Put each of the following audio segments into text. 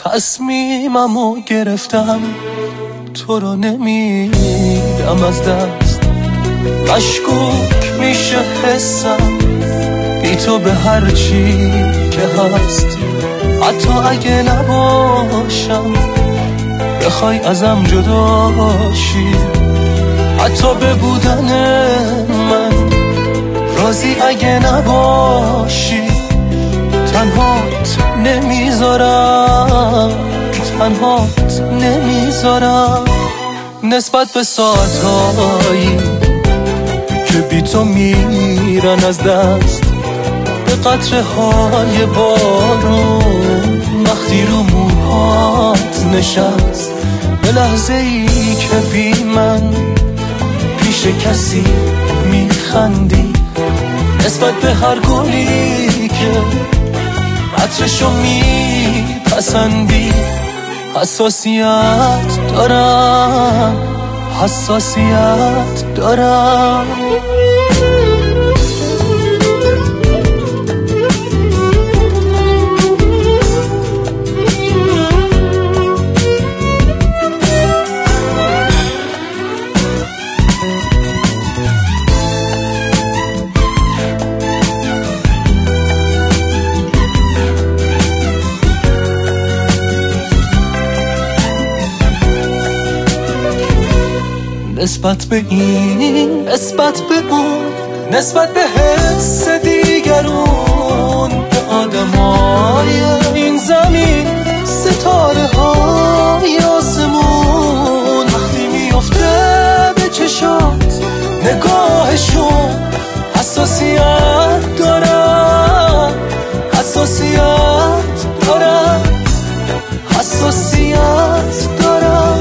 تصمیممو گرفتم، تو رو نمیدم از دست. مشکوک میشه حسم بی تو به هر چی که هست. حتی اگه نباشم بخوای ازم جداشی، حتی به بودن من راضی اگه نباشی. تنهات نمیذارم، تنهات نمیذارم. نسبت به ساعتهایی که بی تو میرن از دست، به قطره های بارون وقتی رو موهات نشست، به لحظه ای که بی من پیش کسی میخندی، نسبت به هر گلی که عطرشو میپسندی. حساسیت دارم، حساسیت دارم. نسبت به این، نسبت به اون، نسبت به حس دیگرون، به آدمای این زمین، ستاره های آسمون. وقتی میفته به چشات نگاهشون، حساسیت دارم، حساسیت دارم، حساسیت دارم.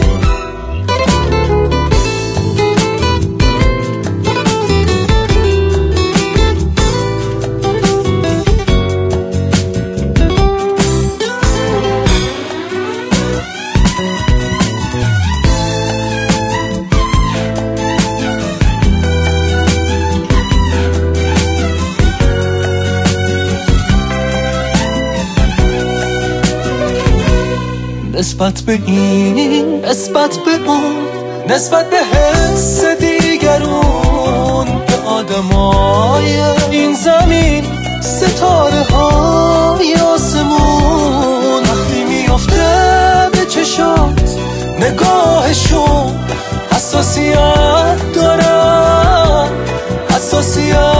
نسبت به این، نسبت به اون، نسبت به حس دیگرون، به آدمای این زمین، ستاره های آسمون. وقتی میفته به چشات نگاهشون، حساسیت دارم، حساسیت